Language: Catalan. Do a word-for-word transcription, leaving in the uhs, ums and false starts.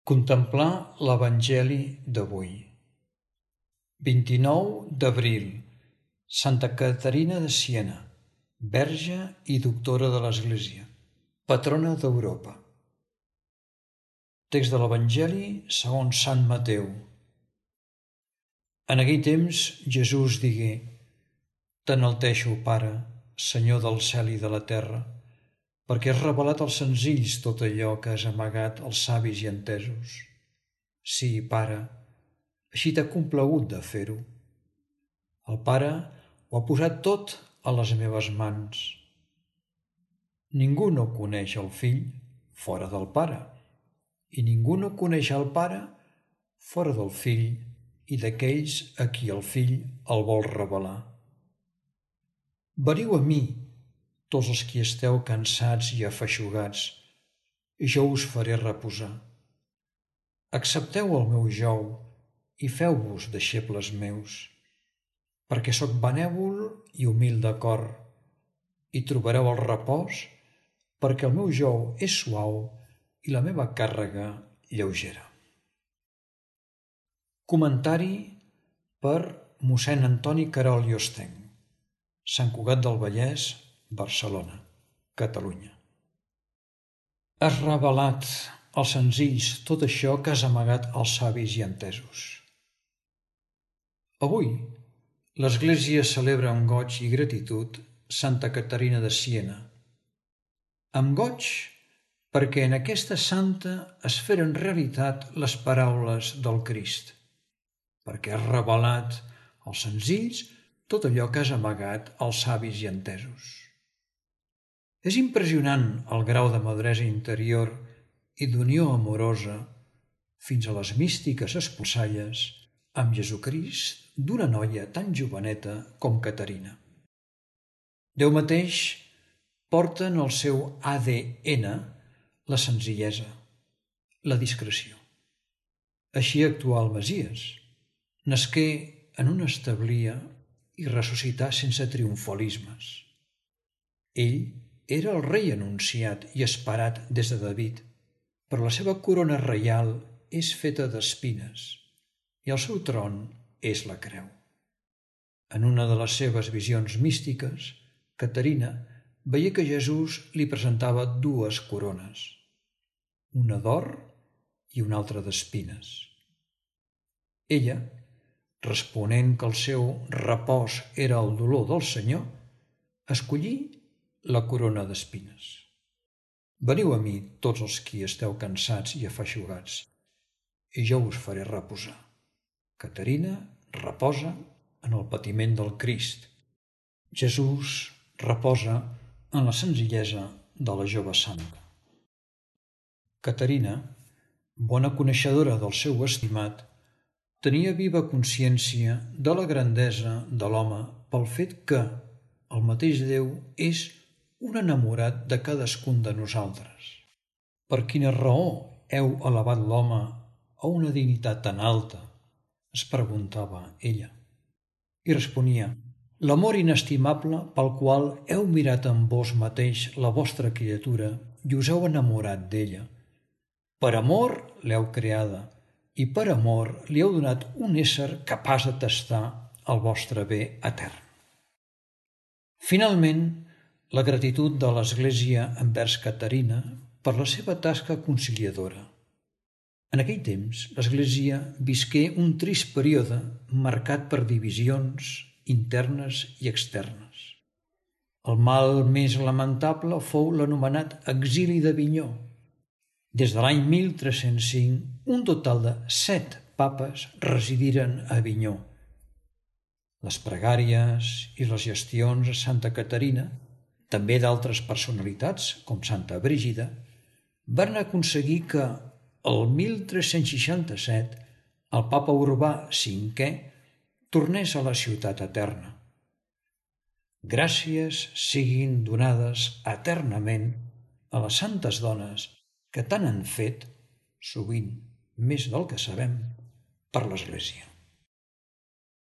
Contemplar l'Evangeli d'avui. vint-i-nou d'abril. Santa Caterina de Siena, verge i doctora de l'Església, patrona d'Europa. Text de l'Evangeli segons Sant Mateu. En aquell temps Jesús digué: «T'enalteixo, Pare, Senyor del cel i de la terra, perquè has revelat als senzills tot allò que has amagat als savis i entesos. Sí, Pare, així t'ha complagut de fer-ho. El Pare ho ha posat tot a les meves mans. Ningú no coneix el Fill fora del Pare, i ningú no coneix el Pare fora del Fill i d'aquells a qui el Fill el vol revelar. Veniu a mi, tots els qui esteu cansats i afeixugats, i jo us faré reposar. Accepteu el meu jou i feu-vos deixebles meus, perquè sóc benèvol i humil de cor, i trobareu el repòs, perquè el meu jou és suau i la meva càrrega lleugera». Comentari per mossèn Antoni Querol i Ostenc, Sant Cugat del Vallès, Barcelona, Catalunya. Has revelat als senzills tot això que has amagat als savis i entesos. Avui, l'Església celebra amb goig i gratitud Santa Caterina de Siena. Amb goig perquè en aquesta santa es feren realitat les paraules del Crist, perquè has revelat als senzills tot allò que has amagat als savis i entesos. És impressionant el grau de maduresa interior i d'unió amorosa, fins a les místiques esposalles, amb Jesucrist d'una noia tan joveneta com Caterina. Déu mateix porta en el seu A D N la senzillesa, la discreció. Així actuà el Messies. Nasqué en una establia i ressuscità sense triomfalismes. Ell era el rei anunciat i esperat des de David, però la seva corona reial és feta d'espines i el seu tron és la creu. En una de les seves visions místiques, Caterina veié que Jesús li presentava dues corones, una d'or i una altra d'espines. Ella, responent que el seu repòs era el dolor del Senyor, escollí la corona d'espines. Veniu a mi tots els qui esteu cansats i afeixugats, i jo us faré reposar. Caterina reposa en el patiment del Crist. Jesús reposa en la senzillesa de la jove santa. Caterina, bona coneixedora del seu estimat, tenia viva consciència de la grandesa de l'home pel fet que el mateix Déu és un enamorat de cadascun de nosaltres. Per quina raó heu elevat l'home a una dignitat tan alta? Es preguntava ella. I responia: l'amor inestimable pel qual heu mirat en vos mateix la vostra criatura i us heu enamorat d'ella. Per amor l'heu creada, i per amor li heu donat un ésser capaç de tastar el vostre bé etern. Finalment, la gratitud de l'Església envers Caterina per la seva tasca conciliadora. En aquell temps, l'Església visqué un trist període marcat per divisions internes i externes. El mal més lamentable fou l'anomenat exili d'Avinyó. Des de l'any mil tres-cents cinc, un total de set papes residiren a Avinyó. Les pregàries i les gestions de Santa Caterina, també d'altres personalitats, com Santa Brígida, van aconseguir que, el mil tres-cents seixanta-set, el papa Urbà cinquè tornés a la ciutat eterna. Gràcies siguin donades eternament a les santes dones que tant han fet, sovint més del que sabem, per l'Església.